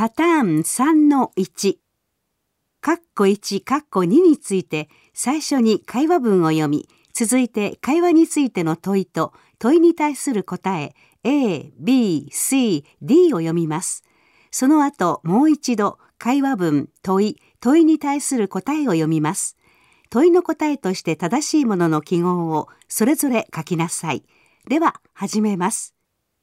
パターン3-1、括弧1、括弧2について最初に会話文を読み、続いて会話についての問いと問いに対する答え A、B、C、D を読みます。その後もう一度会話文、問いに対する答えを読みます。問いの答えとして正しいものの記号をそれぞれ書きなさい。では始めます。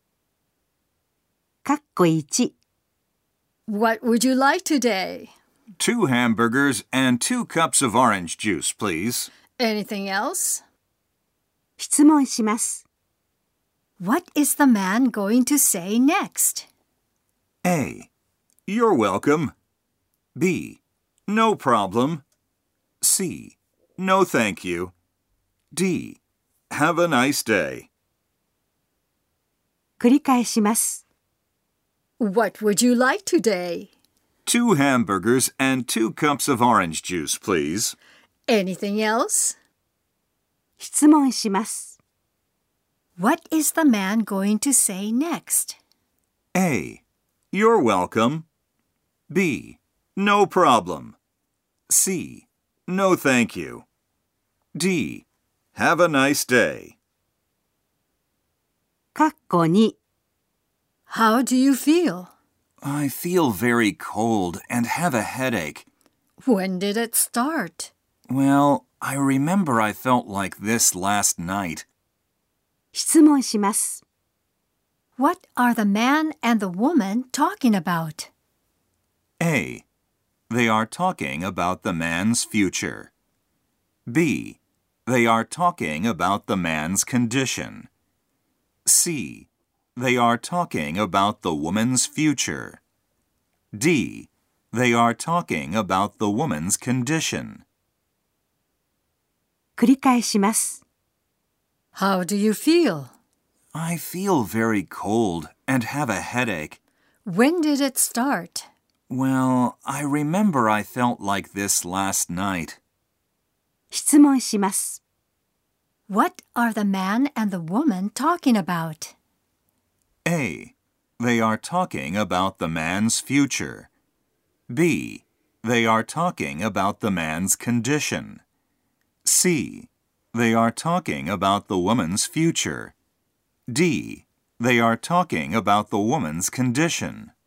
括弧1。 What would you like today? 2 hamburgers and 2 cups of orange juice, please. Anything else? 質問します。 What is the man going to say next? A. You're welcome. B. No problem. C. No thank you. D. Have a nice day. 繰り返します。 What would you like today? 2 hamburgers and 2 cups of orange juice, please. Anything else? 質問します。 What is the man going to say next? A. You're welcome. B. No problem. C. No thank you. D. Have a nice day. 括弧2。 How do you feel? I feel very cold and have a headache. When did it start? Well, I remember I felt like this last night. 質問します。 What are the man and the woman talking about? A. They are talking about the man's future. B. They are talking about the man's condition. C. They are talking about the woman's future. D. They are talking about the woman's condition. 繰り返します。 How do you feel? I feel very cold and have a headache. When did it start? Well, I remember I felt like this last night. 質問します。 What are the man and the woman talking about? A. They are talking about the man's future. B. They are talking about the man's condition. C. They are talking about the woman's future. D. They are talking about the woman's condition.